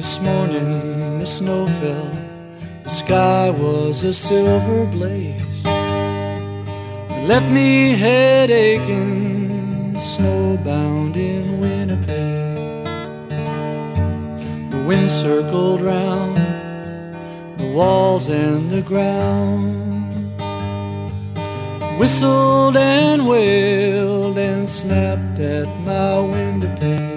This morning the snow fell, the sky was a silver blaze. It left me head aching, snowbound in Winnipeg. The wind circled round the walls and the ground, whistled and wailed and snapped at my window pane.